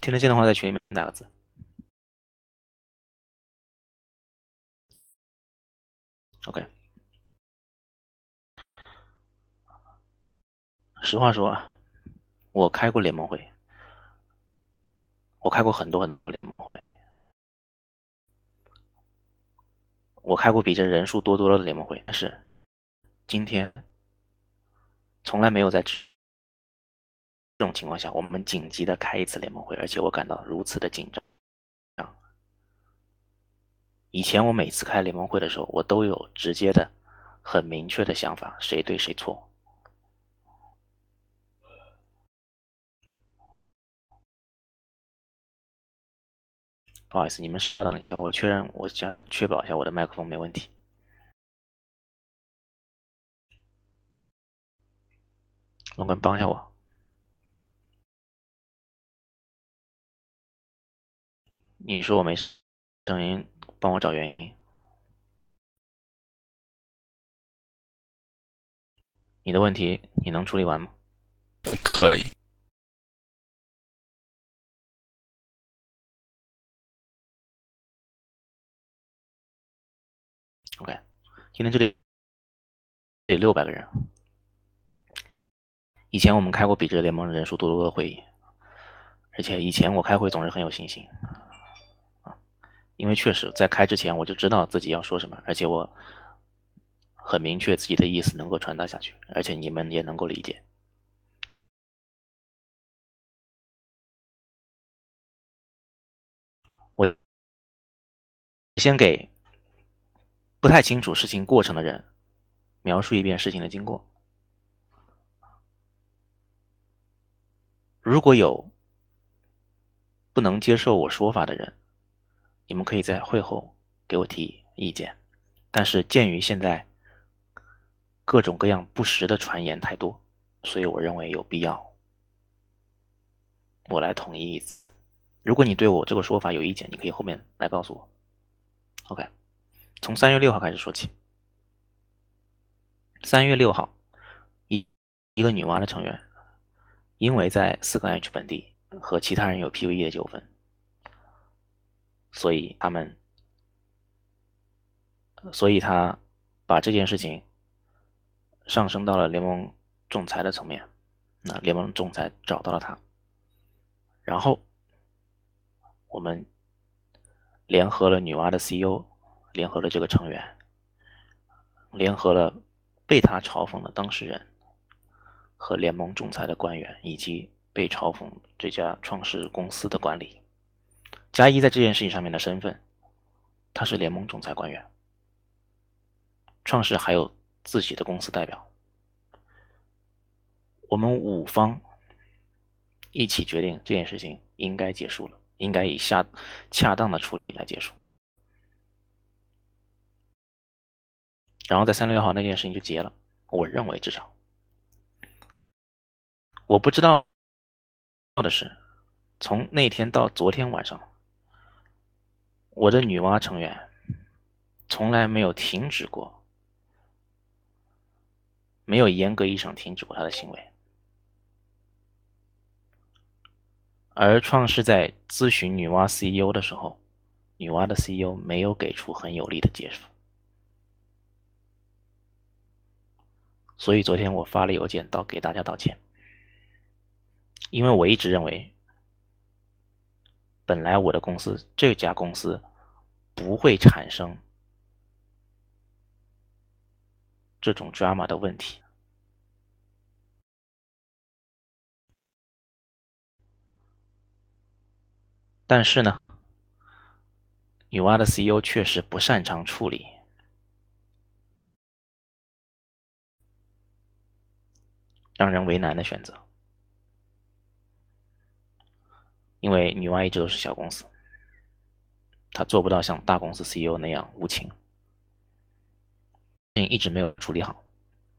听得见的话，在群里面打个字。OK，实话说啊，我开过联盟会，我开过很多很多联盟会，我开过比这人数多了的联盟会，但是今天从来没有在这种情况下，我们紧急的开一次联盟会，而且我感到如此的紧张。以前我每次开联盟会的时候，我都有直接的、很明确的想法，谁对谁错。不好意思，你们稍等一下，我确认，我想确保一下我的麦克风没问题。龙哥，帮一下我，你说我没声音，帮我找原因。你的问题你能处理完吗可以。 ？OK，今天这里得600个人。以前我们开过比这个联盟人数多的会议，而且以前我开会总是很有信心，因为确实在开之前我就知道自己要说什么，而且我很明确自己的意思能够传达下去，而且你们也能够理解。我先给不太清楚事情过程的人描述一遍事情的经过。如果有不能接受我说法的人，你们可以在会后给我提意见。但是鉴于现在各种各样不实的传言太多，所以我认为有必要我来统一一次。如果你对我这个说法有意见，你可以后面来告诉我。OK，从3月6号开始说起。3月6号，一个女娲的成员因为在4个 H 本地和其他人有 PVE 的纠纷，所以他们，所以他把这件事情上升到了联盟仲裁的层面。那联盟仲裁找到了他，然后我们联合了女娲的 CEO，联合了这个成员，联合了被他嘲讽的当事人和联盟仲裁的官员，以及被嘲讽这家创世公司的管理。加一在这件事情上面的身份，他是联盟仲裁官员，创世还有自己的公司代表。我们5方一起决定这件事情应该结束了，应该以恰当的处理来结束。然后在3月6号那件事情就结了，我认为至少。我不知道的是，从那天到昨天晚上，我的女娲成员从来没有停止过，没有严格意义上停止过她的行为。而创世在咨询女娲 CEO 的时候，女娲的 CEO 没有给出很有力的解释，所以昨天我发了邮件给大家道歉，因为我一直认为，本来我的公司这家公司不会产生这种 drama 的问题，但是呢，女娲的 CEO 确实不擅长处理，让人为难的选择，因为女娲一直都是小公司，她做不到像大公司 CEO 那样无情，一直没有处理好，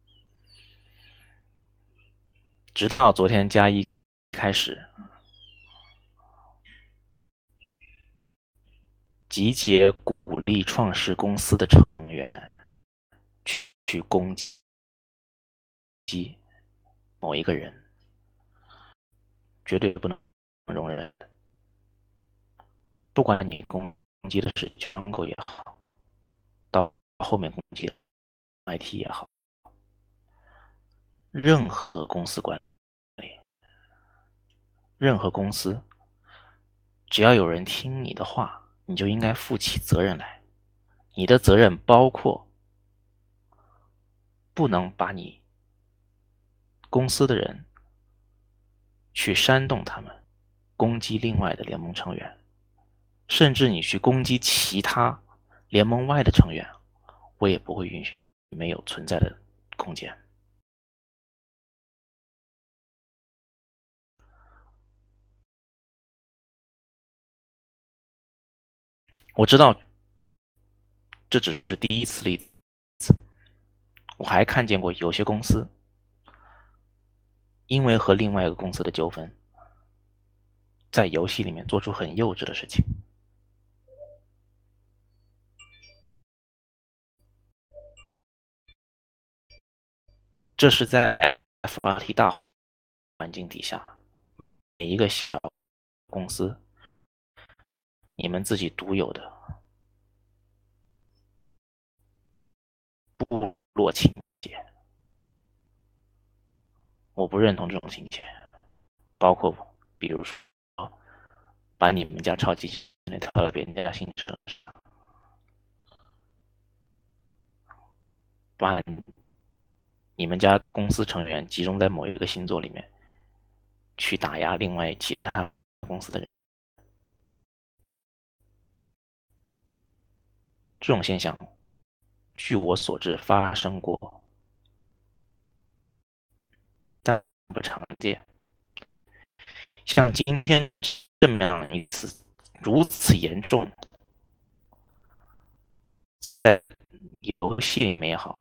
直到昨天加一开始集结鼓励创世公司的成员去攻击某一个人，绝对不能容忍。 不管你攻击的是窗口也好，到后面攻击 IT 也好，任何公司管理，任何公司，只要有人听你的话，你就应该负起责任来。你的责任包括不能把你公司的人去煽动他们攻击另外的联盟成员，甚至你去攻击其他联盟外的成员，我也不会允许没有存在的空间。我知道这只是第一次例子，我还看见过有些公司因为和另外一个公司的纠纷，在游戏里面做出很幼稚的事情。这是在 FRT 大环境底下，每一个小公司你们自己独有的部落情节，我不认同这种情节，包括比如说把你们家超级系统跳到别人家新城上，把你们家公司成员集中在某一个星座里面去打压另外其他公司的人，这种现象据我所知发生过，但不常见。像今天这么样一次如此严重，在游戏里面也好，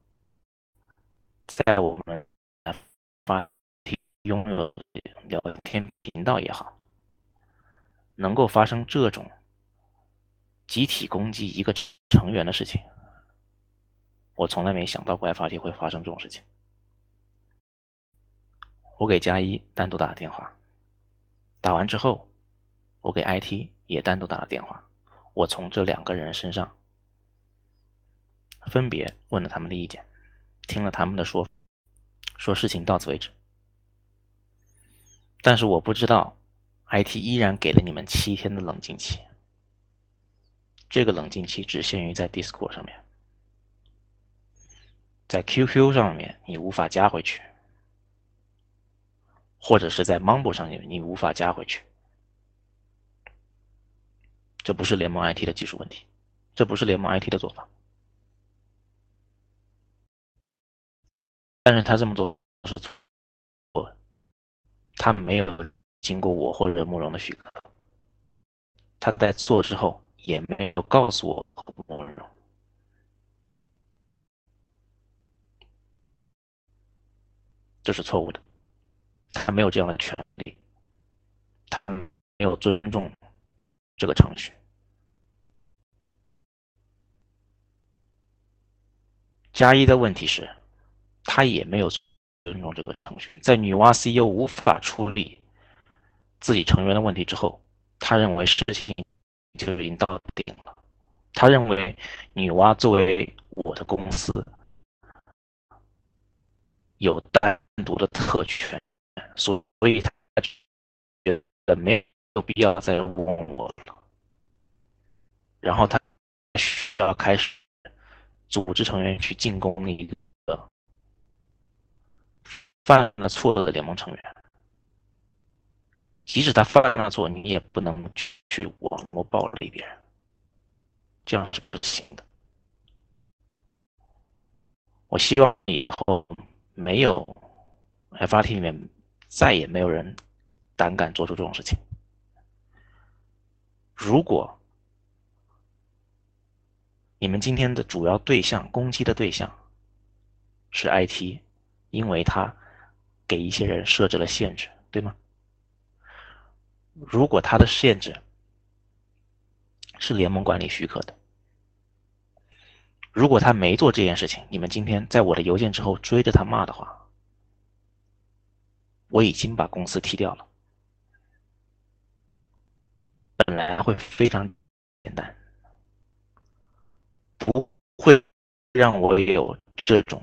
在我们发拥有聊天频道也好，能够发生这种集体攻击一个成员的事情，我从来没想到过 FRT 会发生这种事情。我给加一单独打了电话，打完之后，我给 IT 也单独打了电话，我从这两个人身上分别问了他们的意见，听了他们的说事情到此为止。但是我不知道 IT 依然给了你们7天的冷静期，这个冷静期只限于在 Discord 上面，在 QQ 上面你无法加回去，或者是在 Mumble 上面你无法加回去。这不是联盟 IT 的技术问题，这不是联盟 IT 的做法。但是他这么做是错的，他没有经过我或者慕容的许可，他在做之后也没有告诉我和慕容，这是错误的。他没有这样的权利，他没有尊重这个程序。加一的问题是，他也没有尊重这个程序。在女娲 CEO 无法处理自己成员的问题之后，他认为事情就已经到顶了。他认为女娲作为我的公司有单独的特权，所以他觉得没有必要再问我了。然后他需要开始组织成员去进攻一个犯了错的联盟成员，即使他犯了错，你也不能去网络暴力别人，这样是不行的。我希望以后没有 FRT 里面再也没有人胆敢做出这种事情。如果你们今天的主要对象攻击的对象是 IT，因为他给一些人设置了限制，对吗？如果他的限制是联盟管理许可的，如果他没做这件事情，你们今天在我的邮件之后追着他骂的话，我已经把公司踢掉了。 本来会非常简单，不会让我有这种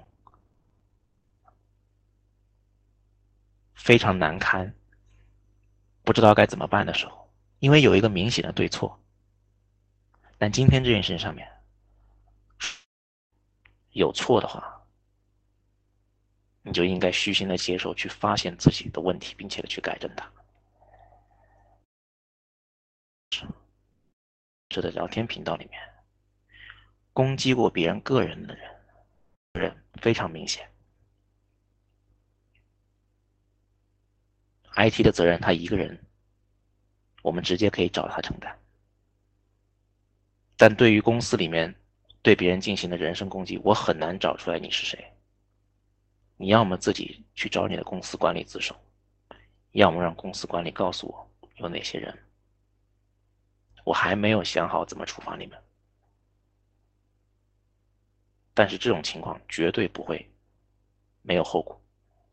非常难堪、不知道该怎么办的时候，因为有一个明显的对错。但今天这件事情上面有错的话，你就应该虚心的接受，去发现自己的问题，并且的去改正它。这的聊天频道里面，攻击过别人个人的人非常明显。IT 的责任他一个人，我们直接可以找他承担。但对于公司里面对别人进行的人身攻击，我很难找出来你是谁。你要么自己去找你的公司管理自首，要么让公司管理告诉我有哪些人。我还没有想好怎么处罚你们，但是这种情况绝对不会没有后果。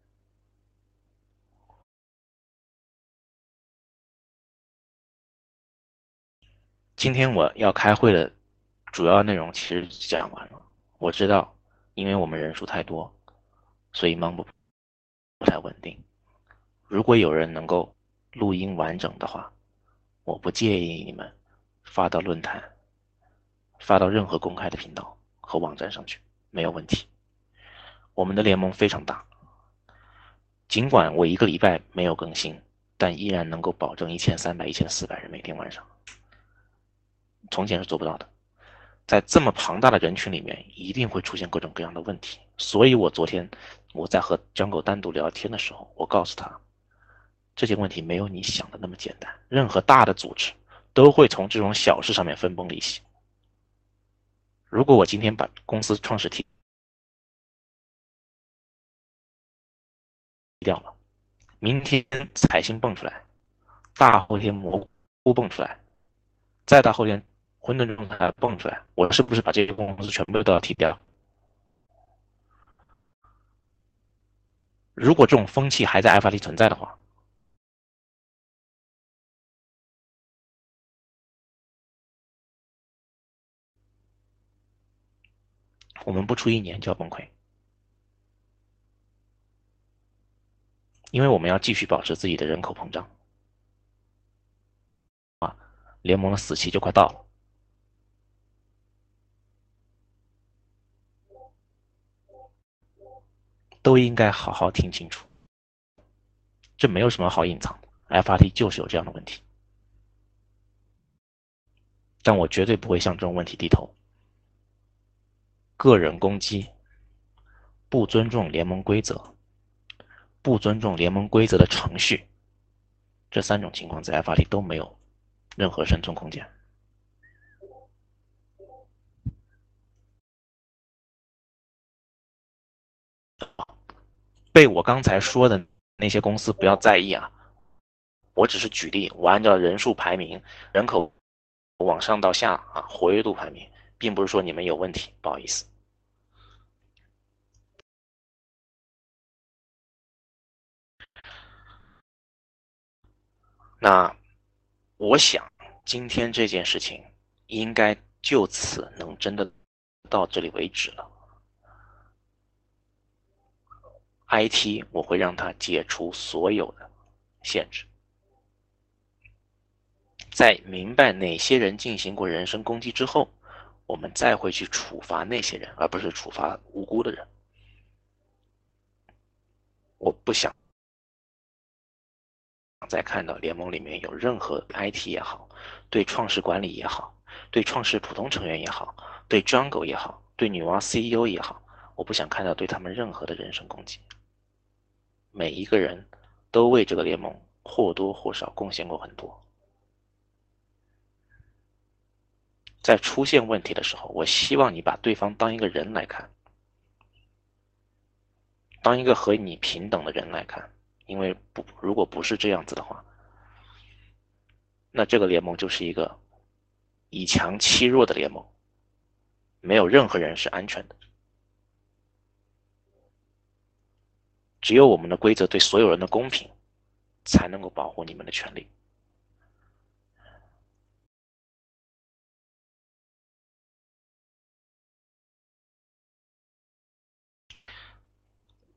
今天我要开会的主要内容其实讲完了。我知道，因为我们人数太多，所以忙不太稳定。如果有人能够录音完整的话，我不介意你们发到论坛，发到任何公开的频道和网站上去，没有问题。我们的联盟非常大，尽管我一个礼拜没有更新，但依然能够保证1300、1400人每天晚上。从前是做不到的。在这么庞大的人群里面，一定会出现各种各样的问题。所以我昨天我在和江狗单独聊天的时候，我告诉他，这些问题没有你想的那么简单。任何大的组织都会从这种小事上面分崩离析。如果我今天把公司创始提掉了，明天彩星蹦出来，大后天蘑菇蹦出来，再大后天混沌中台蹦出来，我是不是把这些公司全部都要踢掉？如果这种风气还在 FRT 存在的话，我们不出1年就要崩溃，因为我们要继续保持自己的人口膨胀，联盟的死期就快到了。都应该好好听清楚，这没有什么好隐藏的。FRT 就是有这样的问题，但我绝对不会向这种问题低头。个人攻击、不尊重联盟规则、不尊重联盟规则的程序，这3种情况在 FRT 都没有任何生存空间。被我刚才说的那些公司不要在意啊，我只是举例，我按照人数排名，人口往上到下啊，活跃度排名，并不是说你们有问题，不好意思。那我想今天这件事情应该就此能真的到这里为止了。IT 我会让它解除所有的限制，在明白哪些人进行过人身攻击之后，我们再会去处罚那些人，而不是处罚无辜的人。我不想再看到联盟里面有任何 IT 也好，对创始管理也好，对创始普通成员也好，对 Jungle 也好，对女娲 CEO 也好，我不想看到对他们任何的人身攻击。每一个人都为这个联盟或多或少贡献过很多。在出现问题的时候，我希望你把对方当一个人来看，当一个和你平等的人来看。因为如果不是这样子的话，那这个联盟就是一个以强欺弱的联盟，没有任何人是安全的。只有我们的规则对所有人的公平，才能够保护你们的权利。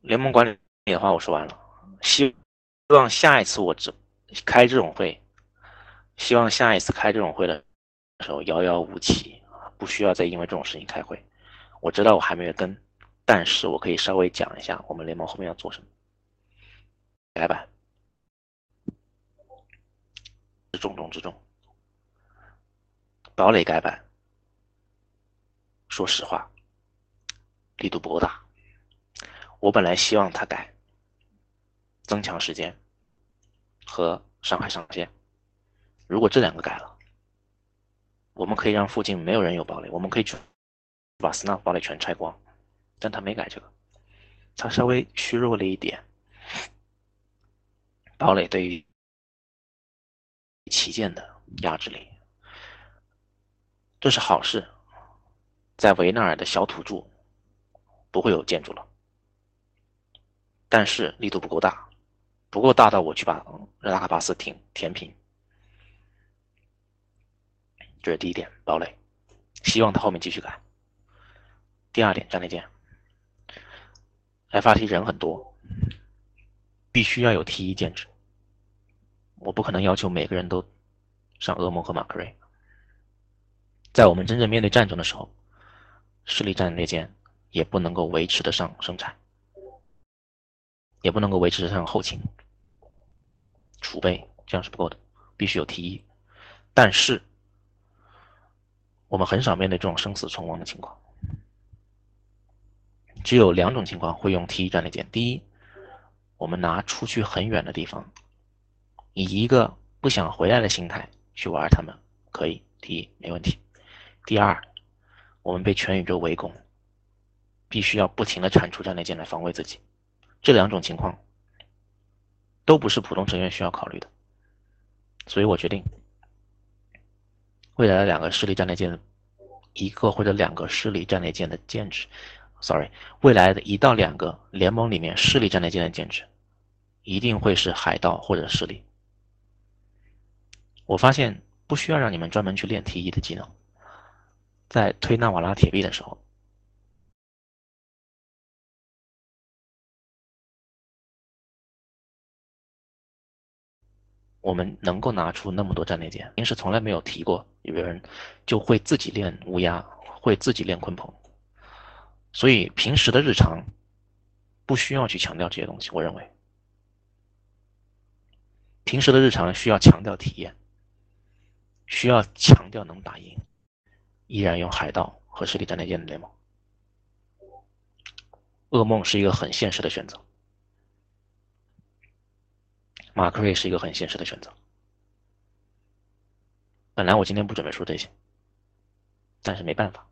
联盟管理的话我说完了，希望下一次开这种会，希望下一次开这种会的时候遥遥无期，不需要再因为这种事情开会。我知道我还没有跟，但是我可以稍微讲一下我们联盟后面要做什么。改版是重中之重，堡垒改版，说实话力度不够大。我本来希望他改增强时间和伤害上限，如果这两个改了，我们可以让附近没有人有堡垒，我们可以把 Snuff 堡垒全拆光，但他没改这个，他稍微虚弱了一点。堡垒对于旗舰的压制力，这是好事，在维纳尔的小土著不会有建筑了，但是力度不够大，不够大到我去把拉卡巴斯填平，这是第一点，堡垒，希望他后面继续改。第二点，战列舰 ，FRT 人很多，必须要有 T1建制，我不可能要求每个人都上噩梦和马克瑞。在我们真正面对战争的时候，势力战列舰也不能够维持得上生产，也不能够维持得上后勤储备，这样是不够的，必须有 T1。但是我们很少面对这种生死存亡的情况，只有两种情况会用 T1战列舰。第一，我们拿出去很远的地方，以一个不想回来的心态去玩他们，可以，T1没问题。第二，我们被全宇宙围攻，必须要不停地产出战列舰来防卫自己。这两种情况都不是普通成员需要考虑的，所以我决定未来的两个势力战列舰，一个或者两个势力战列舰的建制，sorry，未来的1到2个联盟里面势力战列舰的建制，一定会是海盗或者势力。我发现不需要让你们专门去练 T1的技能，在推纳瓦拉铁壁的时候，我们能够拿出那么多战列舰，平时从来没有提过，有人就会自己练乌鸦，会自己练鲲鹏，所以平时的日常不需要去强调这些东西。我认为平时的日常需要强调体验，需要强调能打赢，依然用海盗和势力战列舰的联盟。噩梦是一个很现实的选择，马克瑞是一个很现实的选择。本来我今天不准备说这些，但是没办法，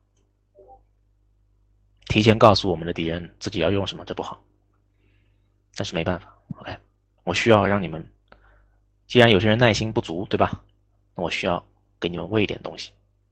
提前告诉我们的敌人自己要用什么，这不好。但是没办法 ，OK， 我需要让你们，既然有些人耐心不足，对吧？那我需要给你们喂一点东西。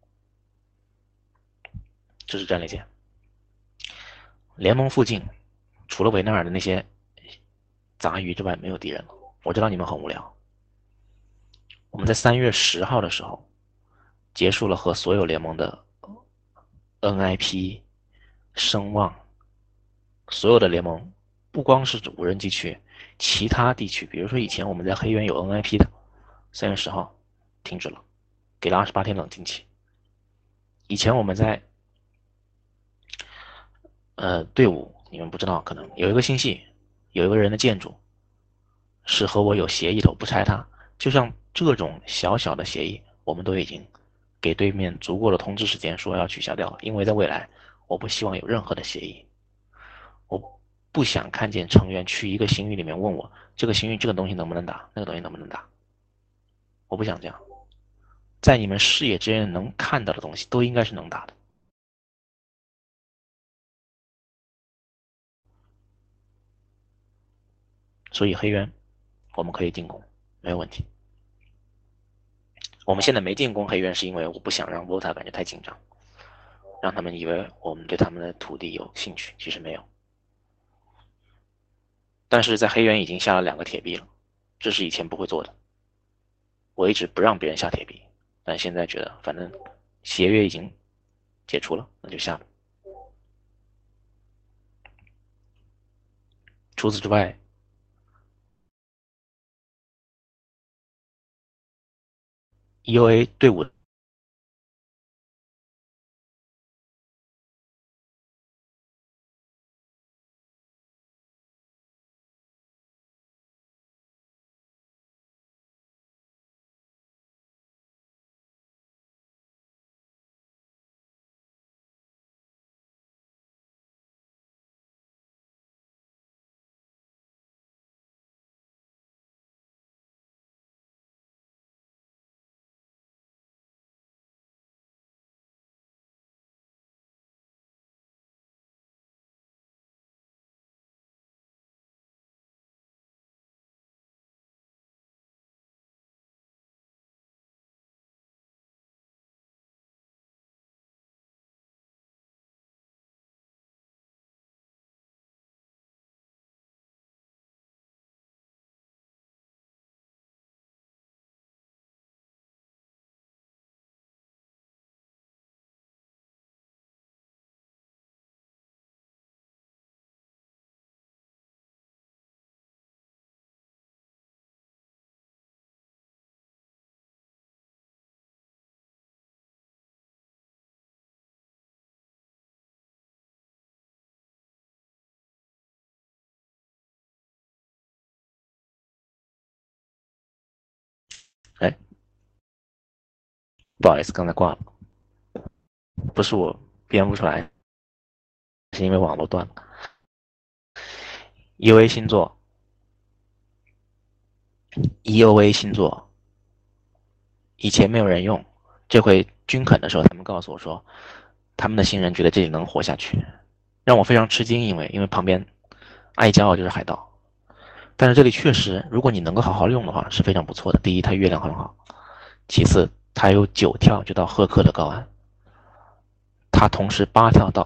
这是战列舰。联盟附近除了维纳尔的那些杂鱼之外，没有敌人了。我知道你们很无聊。我们在3月10号的时候结束了和所有联盟的 NIP 声望，所有的联盟，不光是无人机区，其他地区，比如说以前我们在黑渊有 NIP 的，3月10号停止了，给了28天冷静期。以前我们在队伍，你们不知道，可能有一个星系，有一个人的建筑是和我有协议的，我不拆它。就像这种小小的协议，我们都已经给对面足够的通知时间，说要取消掉了。因为在未来，我不希望有任何的协议，我不想看见成员去一个星域里面问我这个星域这个东西能不能打，那个东西能不能打，我不想这样。在你们视野之间能看到的东西，都应该是能打的。所以黑渊我们可以进攻，没有问题。我们现在没进攻黑渊，是因为我不想让 VOTA 感觉太紧张，让他们以为我们对他们的土地有兴趣，其实没有。但是在黑渊已经下了2个铁壁了，这是以前不会做的。我一直不让别人下铁壁，但现在觉得反正协约已经解除了，那就下吧。 除此之外，EOA 队伍哎，不好意思，刚才挂了，不是我编不出来，是因为网络断了。EOA 星座，EOA 星座以前没有人用，这回军肯的时候，他们告诉我说，他们的新人觉得这里能活下去，让我非常吃惊，因为旁边爱骄傲就是海盗，但是这里确实，如果你能够好好用的话，是非常不错的。第一，它月亮很好；其次，它有9跳就到赫克的高安，它同时8跳到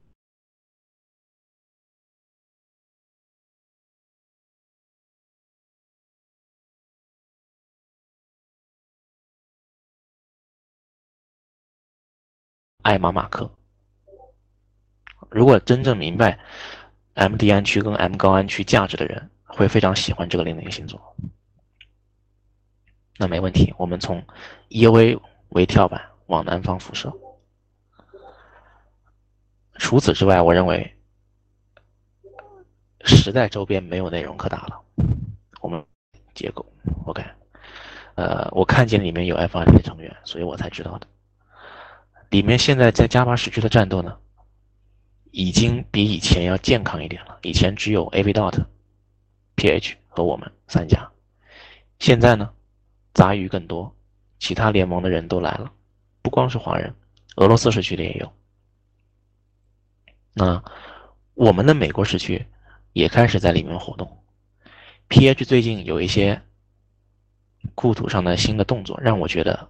艾玛马克。如果真正明白 MD 安区跟 M 高安区价值的人，会非常喜欢这个00星座。那没问题，我们从 EOA 为跳板往南方辐射。除此之外，我认为时代周边没有内容可打了。我们结构 OK，我看见里面有 F2的成员，所以我才知道的。里面现在在加巴时区的战斗呢，已经比以前要健康一点了。以前只有 AV.PH 和我们3家，现在呢杂鱼更多，其他联盟的人都来了，不光是华人，俄罗斯时区的也有。那我们的美国时区也开始在里面活动。PH 最近有一些故土上的新的动作，让我觉得，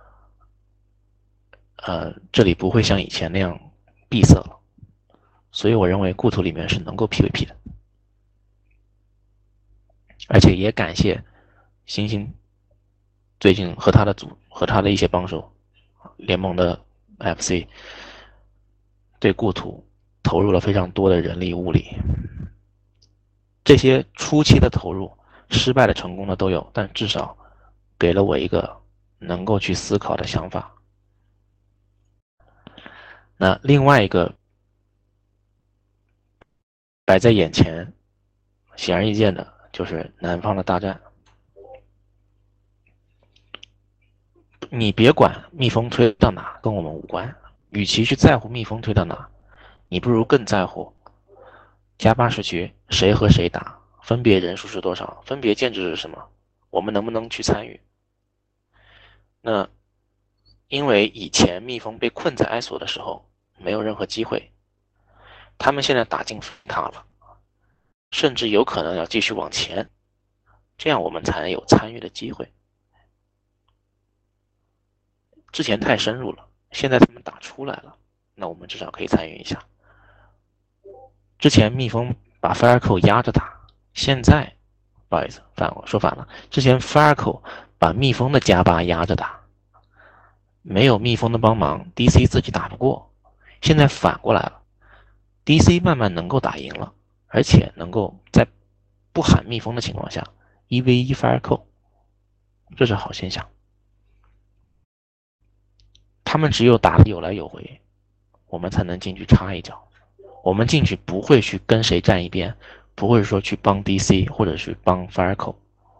这里不会像以前那样闭塞了，所以我认为故土里面是能够 PVP 的，而且也感谢星星最近和他的一些帮手，联盟的 FC 对故土投入了非常多的人力物力，这些初期的投入，失败的、成功的都有，但至少给了我一个能够去思考的想法。那另外一个摆在眼前，显而易见的就是南方的大战。你别管蜜蜂推到哪，跟我们无关。与其去在乎蜜蜂推到哪，你不如更在乎加巴时区谁和谁打，分别人数是多少，分别建制是什么，我们能不能去参与？那因为以前蜜蜂被困在埃索的时候没有任何机会，他们现在打进塔了，甚至有可能要继续往前，这样我们才有参与的机会。之前太深入了，现在他们打出来了，那我们至少可以参与一下。之前蜜蜂把 Fireco 压着打，现在不好意思，我说反了，之前 Fireco 把蜜蜂的加巴压着打，没有蜜蜂的帮忙 DC 自己打不过，现在反过来了， DC 慢慢能够打赢了， 而且能够在不喊密封的情况下1v1 fire call， 这是好现象。他们只有打得有来有回，我们才能进去插一脚。我们进去不会去跟谁站一边，不会说去帮 DC 或者是帮 fire call，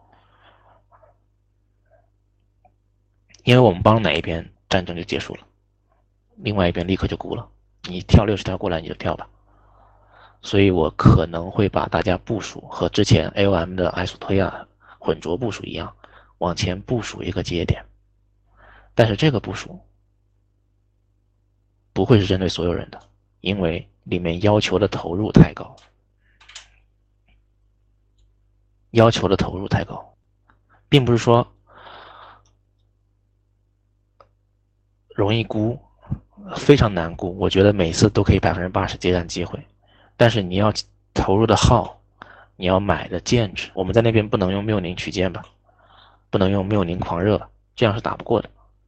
因为我们帮哪一边，战争就结束了，另外一边立刻就孤了。你跳60条过来你就跳吧。所以我可能会把大家部署和之前 AOM 的艾索推啊混浊部署一样，往前部署一个节点，但是这个部署不会是针对所有人的，因为里面要求的投入太高，并不是说容易估，非常难估。我觉得每次都可以80%接战机会，但是你要投入的号，你要买的剑指，我们在那边不能用缪宁取剑吧，不能用缪宁狂热吧，这样是打不过的，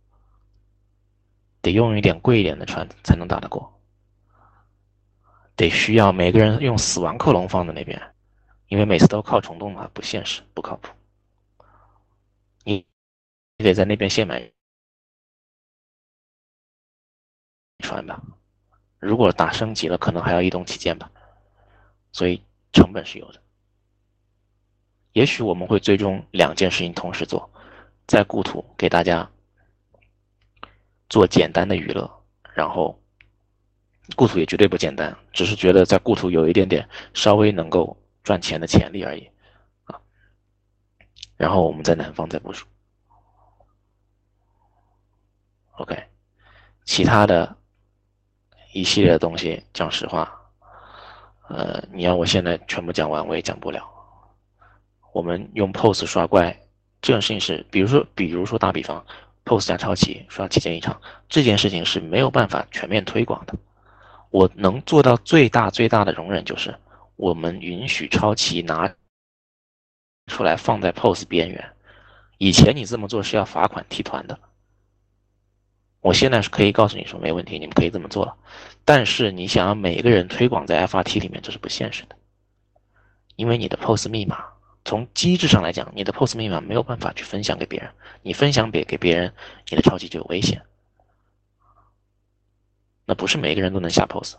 得用一点贵一点的船才能打得过，得需要每个人用死亡克隆放在那边，因为每次都靠虫洞嘛，不现实，不靠谱。你得在那边现买船吧，如果打升级了，可能还要移动旗舰吧，所以成本是有的。也许我们会最终2件事情同时做，在故土给大家做简单的娱乐，然后故土也绝对不简单，只是觉得在故土有一点点稍微能够赚钱的潜力而已啊。然后我们在南方再部署。OK， 其他的一系列的东西，讲实话，你要我现在全部讲完，我也讲不了。我们用 POS 刷怪这种事情是，比如说打比方 ，POS 加超级刷旗舰一场，这件事情是没有办法全面推广的。我能做到最大的容忍就是，我们允许超旗拿出来放在 POS 边缘。以前你这么做是要罚款踢团的，我现在是可以告诉你说没问题，你们可以这么做了。但是你想要每个人推广在 FRT 里面，这是不现实的，因为你的 POS 密码从机制上来讲，你的 POS 密码没有办法去分享给别人，你分享给别人，你的超级就有危险。那不是每个人都能下 POS，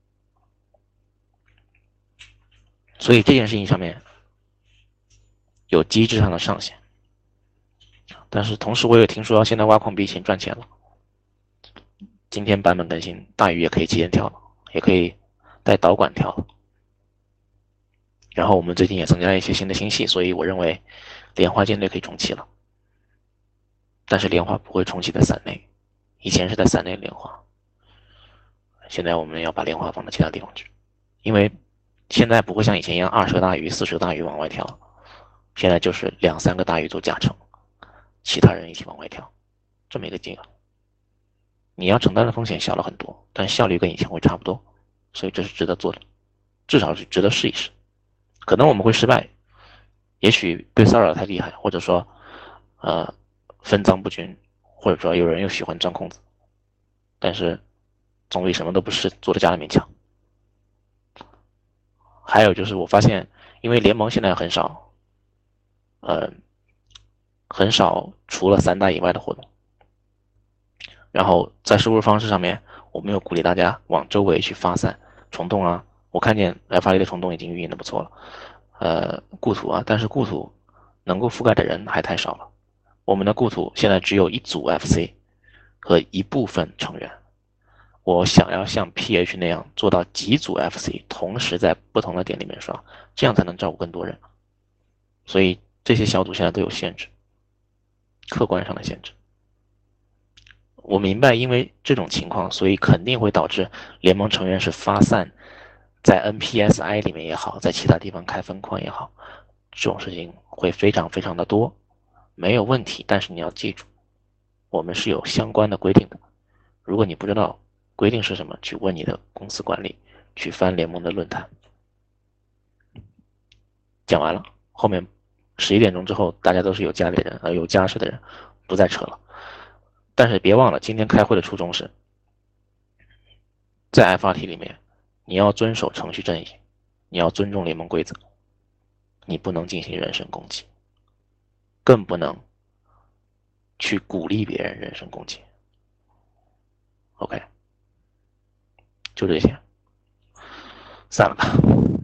所以这件事情上面有机制上的上限。但是同时我也听说现在挖矿比以前赚钱了，今天版本更新，大鱼也可以提前跳了，也可以带导管跳了。然后我们最近也增加了一些新的星系，所以我认为莲花舰队可以重启了。但是莲花不会重启在伞内，以前是在伞内莲花，现在我们要把莲花放到其他地方去，因为现在不会像以前一样20个大鱼、40个大鱼往外跳，现在就是2、3个大鱼做加成，其他人一起往外跳，这么一个计划。你要承担的风险小了很多，但效率跟以前会差不多，所以这是值得做的，至少是值得试一试。可能我们会失败，也许被骚扰太厉害，或者说分赃不均，或者说有人又喜欢钻空子，但是总比什么都不是做的家里面强。还有就是我发现，因为联盟现在很少除了3大以外的活动，然后在输入方式上面，我们又鼓励大家往周围去发散虫洞啊。我看见来发力的虫洞已经运营的不错了，故土啊，但是故土能够覆盖的人还太少了。我们的故土现在只有1组 FC 和一部分成员，我想要像 PH 那样做到几组 FC 同时在不同的点里面刷，这样才能照顾更多人。所以这些小组现在都有限制，客观上的限制。我明白，因为这种情况，所以肯定会导致联盟成员是发散在 NPSI 里面也好，在其他地方开分矿也好，这种事情会非常非常的多，没有问题。但是你要记住，我们是有相关的规定的。如果你不知道规定是什么，去问你的公司管理，去翻联盟的论坛。讲完了，后面11点钟之后，大家都是有家里的人，有家室的人，不再扯了。但是别忘了，今天开会的初衷是，在 FRT 里面，你要遵守程序正义， 你要尊重联盟规则，你不能进行人身攻击，更不能去鼓励别人人身攻击。OK，就这些，散了吧。